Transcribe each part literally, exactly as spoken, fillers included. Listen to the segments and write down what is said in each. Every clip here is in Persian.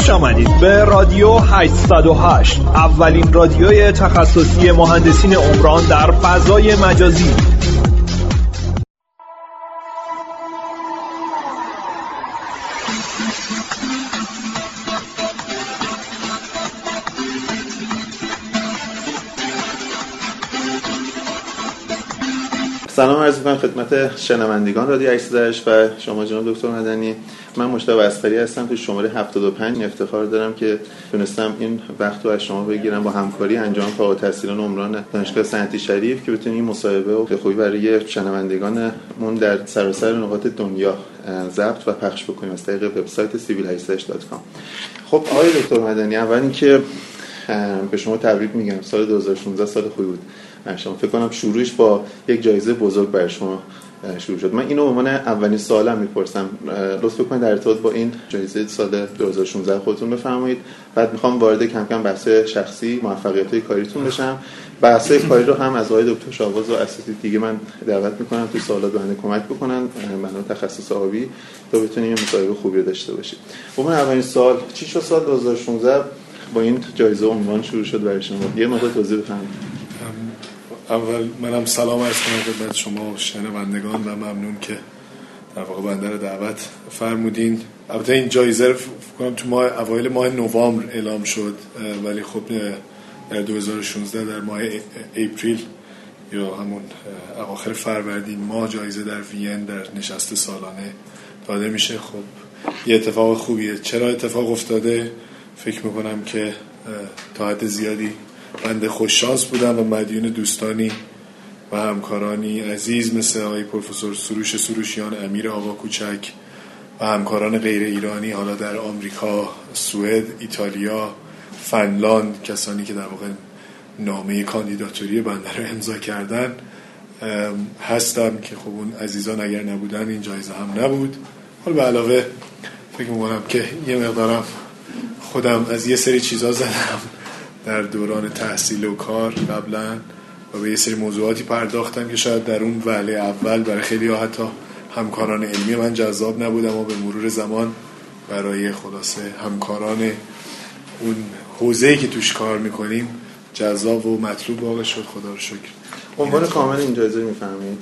خوش آمدید به رادیو هشتصد و هشت، اولین رادیوی تخصصی مهندسین عمران در فضای مجازی. سلام عرض می‌کنم خدمت شنوندگان رادیو هشتصد و هشت و شما جناب دکتر مدنی. من مجتبی اصغری هستم، تو شماره هفتاد و پنج افتخار دارم که تونستم این وقت رو از شما بگیرم با همکاری انجام فوق التحصیلان عمران دانشگاه صنعتی شریف که بتونیم این مصاحبه رو به خوبی برای شنوندگانمون در سراسر نقاط دنیا ضبط و پخش بکنیم از طریق وبسایت سیویل هشتصد و هشت دات کام. خب آقای دکتر مدنی، اول اینکه به شما تبریک میگم، سال دو هزار و شانزده سال خوبی بود. شما فکر کنم شروعش با یک جایزه بزرگ برای شما شروع شد. من اینو به عنوان اولین سوالم میپرسم، لطف کنید در ارتباط با این جایزه سال دو هزار و شانزده خودتون بفرمایید، بعد میخوام وارد کم کم بحث شخصی موفقیت‌های کاریتون بشم. بحث‌های کاری رو هم از آقای دکتر شاواز و اساتید دیگه من دعوت میکنم تو سوالات بنده کمک بکنن، بنا تخصص آبی، تا بتونیم مصاحبه خوبی رو داشته باشیم. من اولین سوال، چی شد سال دو هزار و شانزده با این جایزه عنوان شروع شد برای شما؟ یه مقدار توضیح بفرمایید. اول منم سلام عرض کنم خدمت شما و شنوندگان و ممنون که در واقع بنده رو دعوت فرمودین. البته این جایزه رو فکر کنم تو ماه اوایل ماه نوامبر اعلام شد، ولی خب در دو هزار و شانزده در ماه اپریل یا همون اواخر فروردین ماه جایزه در وین در نشست سالانه داده میشه. خب یه اتفاق خوبیه. چرا اتفاق افتاده؟ فکر میکنم که تا حد زیادی بنده خوششانس بودم و مدیون دوستانی و همکارانی عزیز مثل آقای پروفسور سروش سروشیان، امیر آقا کوچک و همکاران غیر ایرانی، حالا در آمریکا، سوئد، ایتالیا، فنلاند، کسانی که در واقع نامه کاندیداتوری بنده رو امضا کردن هستم که خب اون عزیزان اگر نبودن این جایزه هم نبود. حالا به علاوه فکر می‌کنم که یه مقدارم خودم از یه سری چیزا زدم در دوران تحصیل و کار قبلا و به یه سری موضوعاتی پرداختم که شاید در اون وهله اول برای خیلی ها حتی همکاران علمی من جذاب نبودم و به مرور زمان برای خلاصه همکاران اون حوزه‌ای که توش کار میکنیم جذاب و مطلوب واقع شد. خدا رو شکر. عنوان کامل این جایزه میفهمید؟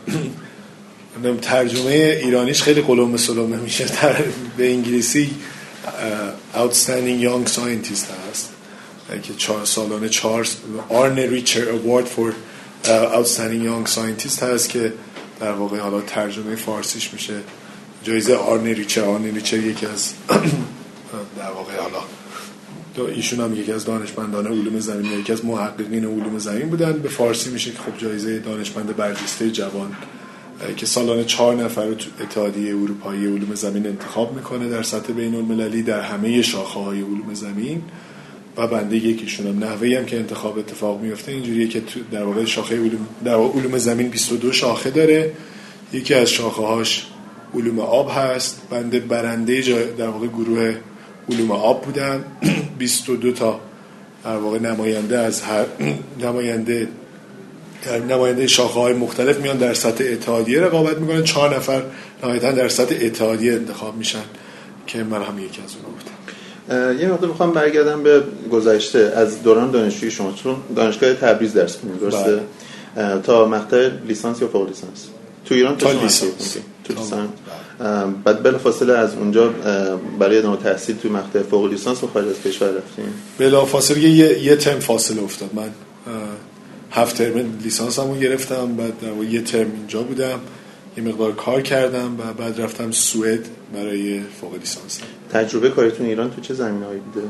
ترجمه ایرانیش خیلی قلم سلمه میشه، به انگلیسی Outstanding Young Scientist هست که چهار سالانه چهار آرنه ریچر Award for Outstanding Young Scientist هست که در واقع حالا ترجمه فارسیش میشه جایزه آرنه ریچر. آرنه ریچر یکی از در واقع حالا ایشون هم یکی از دانشمندان علوم زمین، یکی از محققین علوم زمین بودن. به فارسی میشه که خب جایزه دانشمند برجسته جوان که سالانه چهار نفر رو تو اتحادیه اروپایی علوم زمین انتخاب میکنه در سطح بین المللی در همه شاخه‌های علوم زمین و بنده یکیشونم. نحوهی هم که انتخاب اتفاق میفته اینجوریه که در واقع شاخه علوم در واقع علوم زمین بیست و دو شاخه داره، یکی از شاخه‌هاش علوم آب هست. بنده برنده در واقع گروه علوم آب بودم. بیست و دو تا در واقع نماینده از هر نماینده در نماینده شاخه‌های مختلف میان در سطح اتحادیه رقابت میکنن. چهار نفر نهایتاً در سطح اتحادیه انتخاب میشن که من هم یکی از اونها بودم. یه مقدار میخوام برگردم به گذشته از دوران دانشجویی شما، چون دانشگاه تبریز درس خوندید درسته؟ تا مقطع لیسانس یا فوق لیسانس تو ایران تا لیسانس تو لیسانس بعد بلافاصله از اونجا برای ادامه تحصیل تو مقطع فوق لیسانس به خارج از کشور رفتین؟ بلافاصله یه یه ترم فاصله افتاد. من هفت ترم لیسانسمو گرفتم، بعد در واقع یه ترم اینجا بودم، یه مقدار کار کردم و بعد رفتم سوئد برای فوق لیسانس. تجربه کاریتون ایران تو چه زمینه‌هایی بوده؟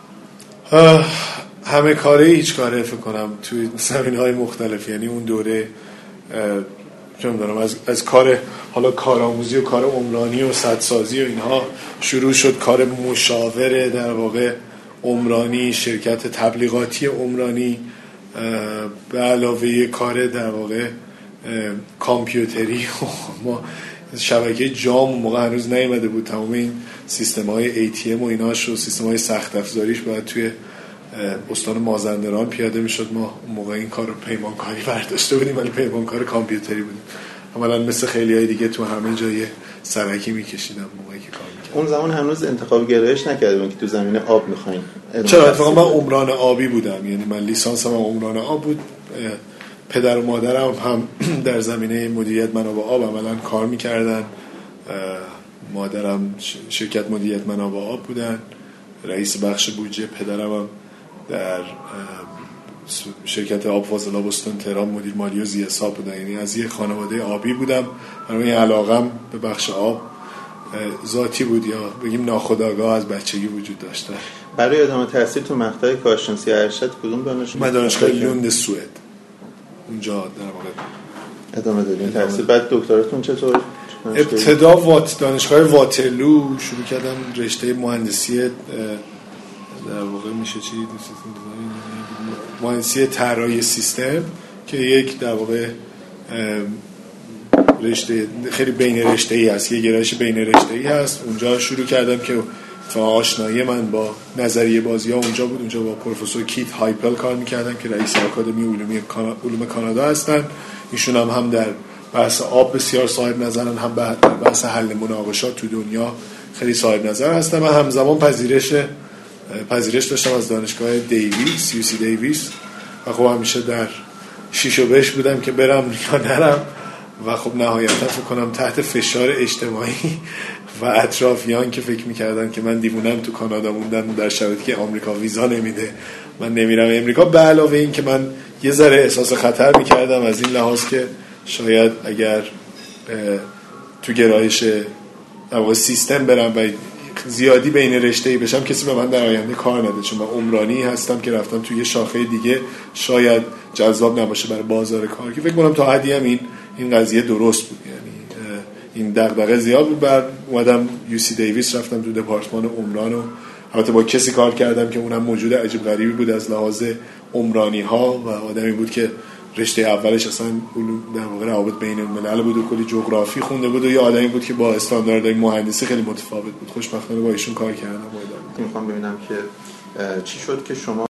همه کاره هیچ کاره فکر کنم توی زمینه‌های مختلف. یعنی اون دوره چه می‌دونم از از کار حالا کارآموزی و کار عمرانی و سدسازی و اینها شروع شد، کار مشاور در واقع عمرانی، شرکت تبلیغاتی عمرانی، به علاوه کار در واقع کامپیوتری. ما شبکه جام موقع هنوز نیامده بود، تمام این سیستم‌های ای تی ام و ایناش و سیستم‌های سخت افزاریش باید توی استان مازندران پیاده میشد. ما موقع این کار رو پیمانکاری برداشته بودیم، ولی پیمانکار کامپیوتری بودیم. عملاً مثل خیلی‌های دیگه تو همه جای سرکی می‌کشیدم موقعی که کار می‌کردم. اون زمان هنوز انتخاب گرایش نکردیم که تو زمینه آب می‌خوایم. چرا اتفاقا من عمران آبی بودم، یعنی من لیسانسم هم عمران آب بود. پدر و مادرم هم در زمینه مدیریت منابع آب عملاً کار می‌کردن. مادرم شرکت مدیریت منابع آب بودن، رئیس بخش بودجه. پدرم هم در شرکت آب فاضلاب استان تهران مدیر مالی و ذی‌حساب بودن. یعنی از یه خانواده آبی بودم. من علاقم به بخش آب ذاتی بود یا بگیم ناخودآگاه از بچگی وجود داشته. برای ادامه تحصیل تو مقطع کارشناسی ارشد کدوم دانشگاه؟ من دانشگاه لوند سوئد اونجا در واقع ادامه دادین تحصیل. بعد دکتراتون چطور؟ ابتدا وات دانشگاه واترلو شروع کردم رشته مهندسی، در واقع میشه چی مهندسی طراحی سیستم که یک در واقع رشته خیلی بین رشته‌ای هست، یه گرایش بین رشته‌ای هست. اونجا شروع کردم که تا آشنایی من با نظریه بازی‌ها اونجا بود. اونجا با پروفسور کیت هایپل کار می‌کردم که رئیس آکادمی علوم علوم کانادا هستن. ایشون هم هم در بحث آب بسیار صاحب نظرن، هم در بحث حل مناقشات تو دنیا خیلی صاحب نظر هستن. من همزمان پذیرش پذیرش داشتم از دانشگاه دیویس، یو سی دیویس، و خب همیشه در شیش و بش بودم که برم یا نرم. و خب نهایتا فکر کنم تحت فشار اجتماعی و اطرافیان که فکر می‌کردن که من دیوونم تو کانادا موندم در شرایطی که آمریکا ویزا نمیده، من نمیرم امریکا. به علاوه این که من یه ذره احساس خطر می‌کردم از این لحاظ که شاید اگر تو گرایش در واقع سیستم برم و زیادی بین رشته‌ای بشم کسی به من در آینده کار نده، چون من عمرانی هستم که رفتم توی یه شاخه دیگه شاید جذاب نباشه برای بازار کار. که فکر کنم تا حدی هم این این قضیه درست بود، یعنی این دغدغه زیاد بود. بعد اومدم یو سی دیویس، رفتم تو دپارتمان عمران و البته با کسی کار کردم که اونم موجود عجیب غریبی بود از لحاظ عمرانی ها و آدمی بود که رشته اولش اصلا در واقع روابط بین الملل بود و کلی جغرافی خونده بود و یه آدمی بود که با استانداردهای مهندسی خیلی متفاوت بود. خوشبختانه با ایشون کار کردم. میخوام ببینم که چی شد که شما